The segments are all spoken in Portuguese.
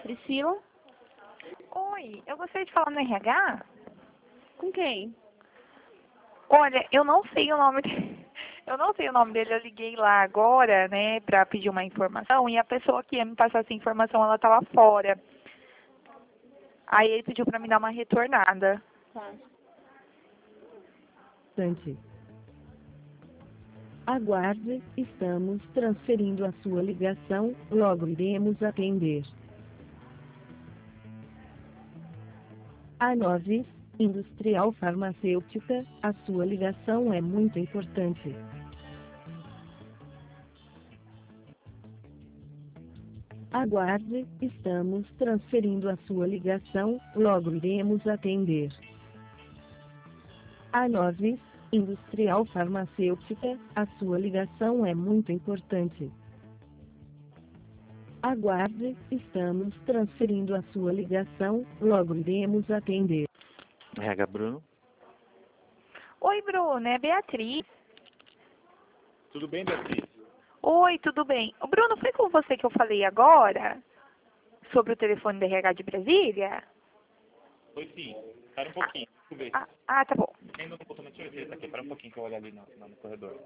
Priscila? Oi, eu gostaria de falar no RH. Com quem? Olha, eu não sei o nome dele. Eu não sei o nome dele, eu liguei lá agora, né, pra pedir uma informação e a pessoa que ia me passar essa informação, ela tava fora. Aí ele pediu pra me dar uma retornada. Tá. Instante. Aguarde, estamos transferindo a sua ligação, logo iremos atender. A Novis, Industrial Farmacêutica, a sua ligação é muito importante. Aguarde, estamos transferindo a sua ligação, logo iremos atender. A Novis, Industrial Farmacêutica, a sua ligação é muito importante. Aguarde, estamos transferindo a sua ligação, logo iremos atender. RH Bruno. Oi, Bruno, é Beatriz. Tudo bem, Beatriz? Oi, tudo bem? Ô, Bruno, foi com você que eu falei agora sobre o telefone da RH de Brasília? Foi sim. Espera um pouquinho. Deixa eu ver. Tá bom. Ainda não botou na tia, tá aqui. Espera um pouquinho que eu olho ali no corredor.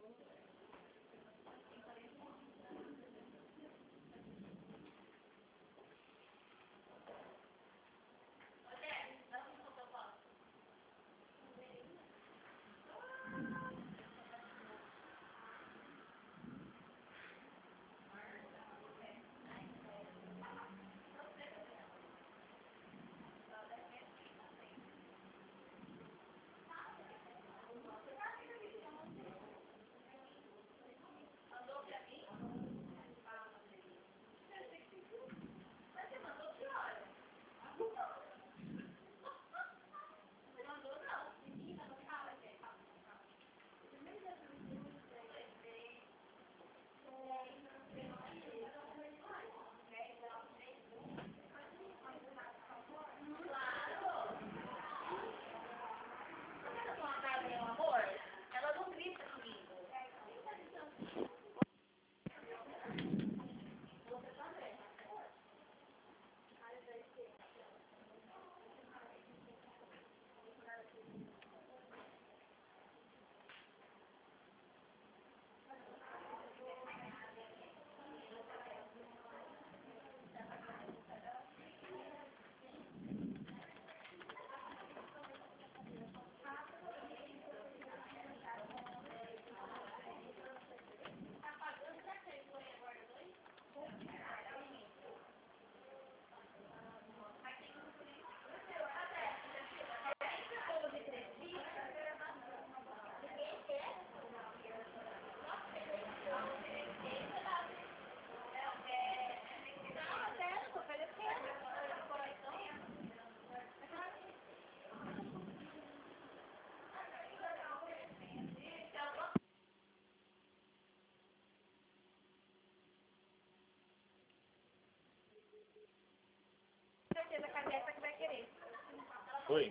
Oi.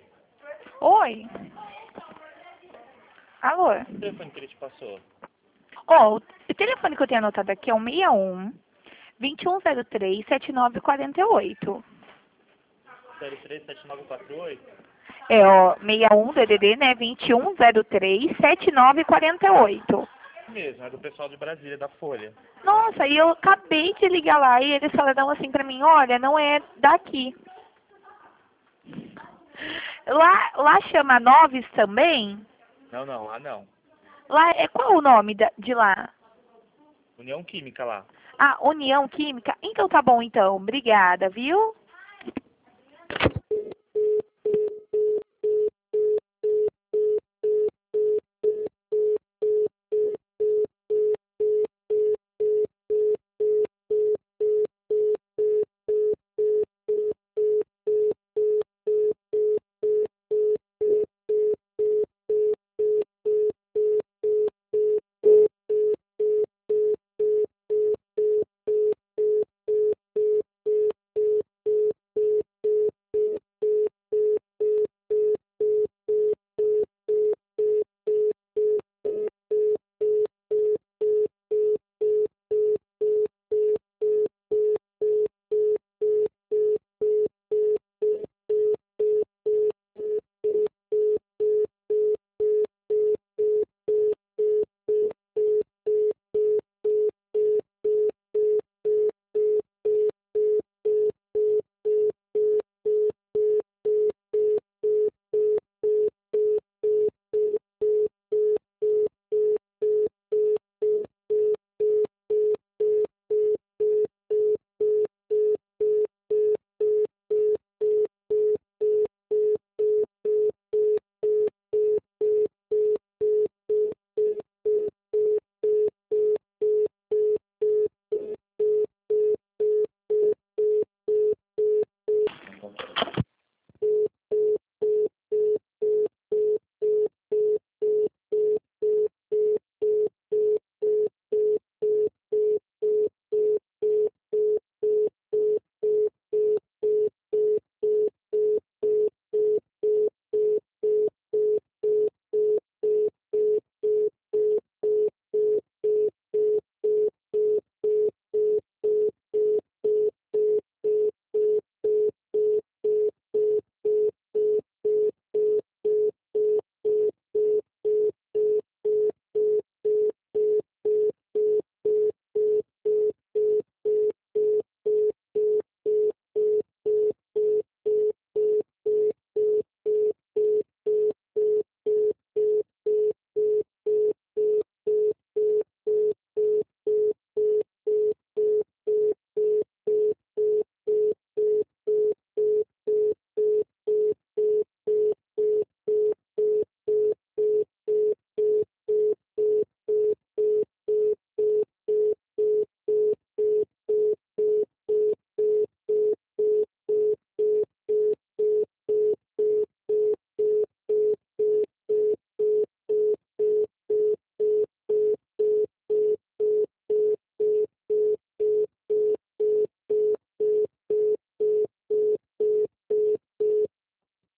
Oi. Alô? O telefone que ele te passou? Ó, o telefone que eu tenho anotado aqui é o 61 2103 7948. 037948? É, ó, 61 DDD, né? 2103 7948. Mesmo, é do pessoal de Brasília, da Folha. Nossa, e eu acabei de ligar lá e eles falaram assim pra mim, olha, não é daqui. Lá chama Noves também? Não, lá não. Lá qual o nome de lá? União Química lá. Ah, União Química? Então tá bom então. Obrigada, viu?